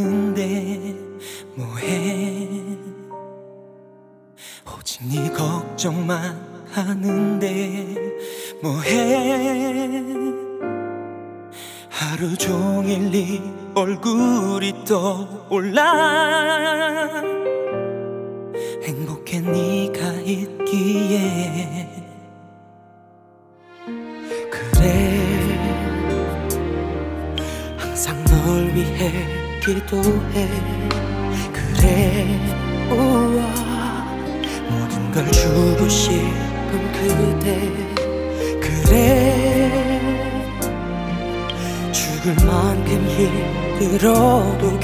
하는데 뭐해. 오직 네 걱정만 하는데 뭐해. 하루 종일 네 얼굴이 떠올라. 행복해 네가 있기에. 그래 항상 널 위해 기도해. 그래 우와 모든 걸 주고 싶은 그대. 그래 죽을 만큼 힘들어도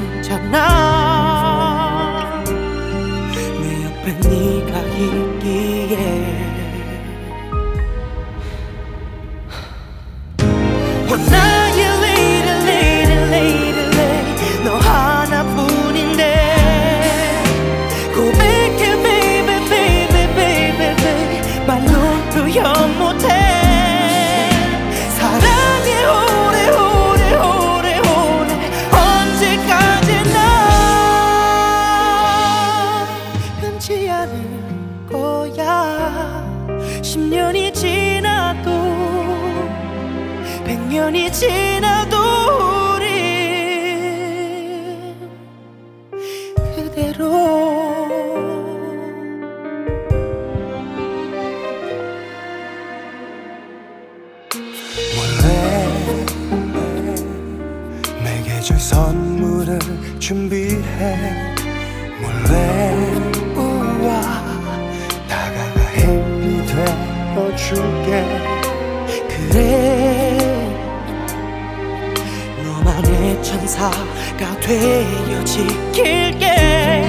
괜찮아. 내 옆에 네가 있기에. 나의 lady lady lady lady 너 하나뿐인데 고백해 baby baby baby baby 말로 표현 못해. 사랑해 오래오래 오래오래 언제까지나 변치 않을 거야. 10년이 지나도 100년이 지나도 우리 그대로. 원래 내게 줄 선물을 준비해. 몰래 우와 다가가 힘이 되어줄게. 그래 너만의 천사가 되어 지킬게.